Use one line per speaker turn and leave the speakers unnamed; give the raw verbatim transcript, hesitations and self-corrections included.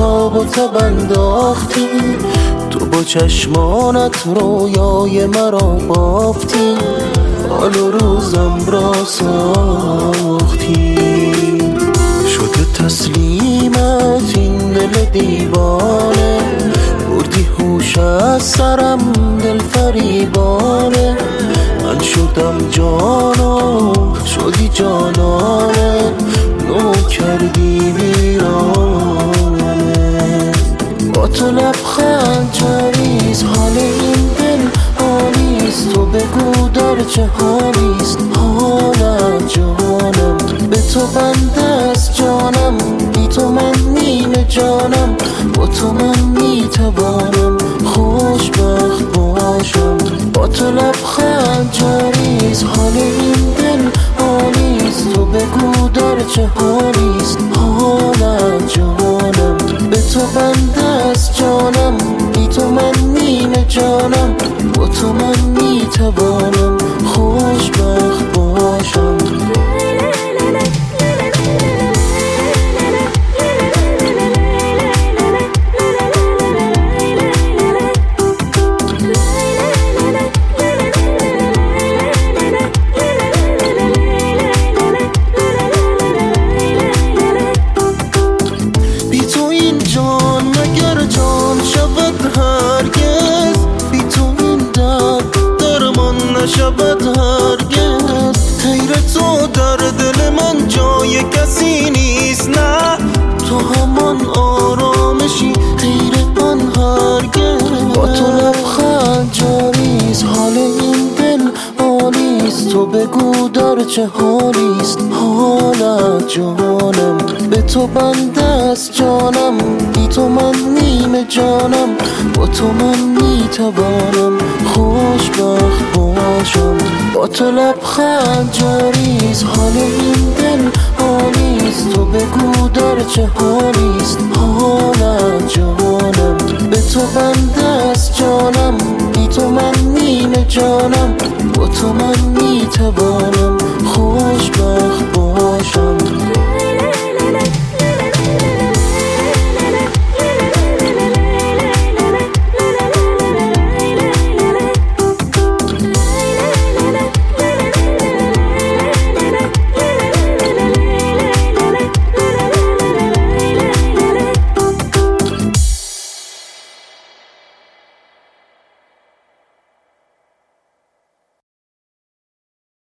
تاب و تب انداختی، تو با چشمانت رویای مرا بافتی، حال و روزم را ساختی. شده تسلیمت این دل دیوانه، بردی هوش از سرم دل فریبانه. من شدم جانا شدی جانانه، نو کردی ویرانه. با تو لبخند جاریست حال این دل حالیست، تو بگو در چه حالیست حالت جانم. به تو بنده است جانم، بی تو من نیمه جانم. با تو من میتوانم خوشبخت باشم. با تو لبخند جاریست حال این دل حالیست، تو بگو در چه حالیست حالت جانم. به تو بنده است جانم، بی تو من نیمه جانم. با تو من میتوانم خوشبخت باشم. نشود هرگز غیر تو در دل من جای کسی نیست. نه تو همان آرامشی غیر آن هرگز. با تو لبخند جاریست حال این دل حالیست، تو بگو در چه حالیست حالت جانم. به تو بنده است جانم، بی تو من نیمه جانم. با تو من میتوانم خوشبخت باشم. با تو لبخند جاریست حال این دل حالیست، تو بگو در چه حالیست حالت جانم. به تو بنده است جانم، بی تو من نیمه جانم. با تو من میتوانم خوشبخت باشم.